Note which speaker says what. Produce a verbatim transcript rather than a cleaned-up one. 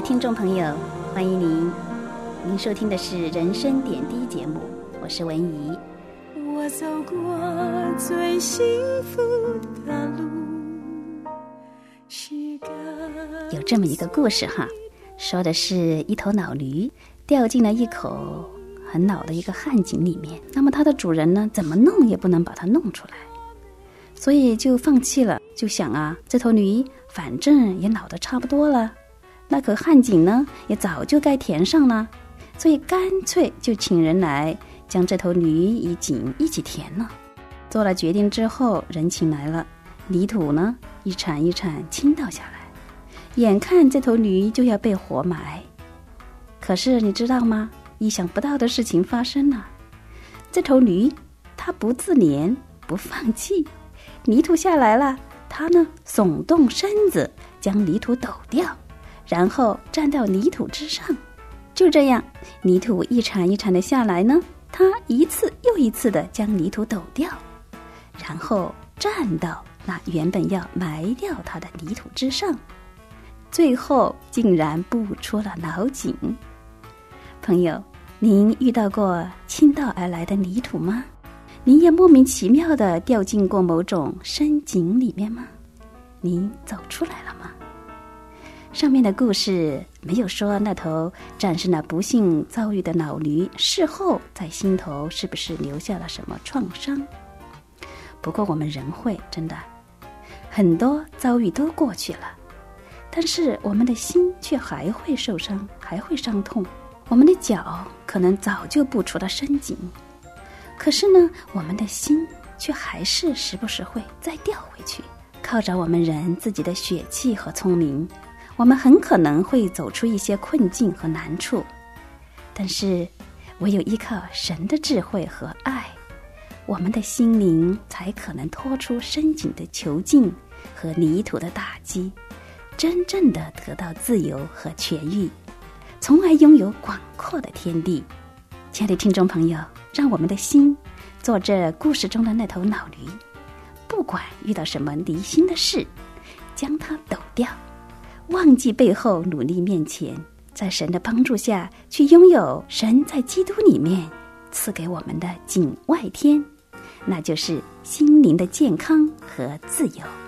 Speaker 1: 听众朋友，欢迎您，您收听的是人生点滴节目，我是文怡。
Speaker 2: 我走过最幸福的路，是个
Speaker 1: 有这么一个故事哈，说的是一头老驴掉进了一口很老的一个旱井里面，那么它的主人呢，怎么弄也不能把它弄出来，所以就放弃了，就想啊，这头驴反正也老得差不多了，那口旱井呢也早就该填上了，所以干脆就请人来将这头驴与井一起填了。做了决定之后，人请来了，泥土呢一铲一铲倾倒下来，眼看这头驴就要被活埋。可是你知道吗，意想不到的事情发生了，这头驴它不自怜不放弃，泥土下来了，它呢耸动身子将泥土抖掉，然后站到泥土之上。就这样，泥土一铲一铲的下来呢，它一次又一次的将泥土抖掉，然后站到那原本要埋掉它的泥土之上，最后竟然步出了老井。朋友，您遇到过倾倒而来的泥土吗？您也莫名其妙地掉进过某种深井里面吗？您走出来了吗？上面的故事没有说那头战胜了不幸遭遇的老驴事后在心头是不是留下了什么创伤。不过我们人会真的很多遭遇都过去了，但是我们的心却还会受伤，还会伤痛。我们的脚可能早就步出了深井，可是呢，我们的心却还是时不时会再掉回去。靠着我们人自己的血气和聪明，我们很可能会走出一些困境和难处，但是唯有依靠神的智慧和爱，我们的心灵才可能脱出深井的囚禁和泥土的打击，真正的得到自由和痊愈，从而拥有广阔的天地。亲爱的听众朋友，让我们的心做这故事中的那头老驴，不管遇到什么离心的事，将它抖掉，忘记背后，努力面前，在神的帮助下去拥有神在基督里面赐给我们的景外天，那就是心灵的健康和自由。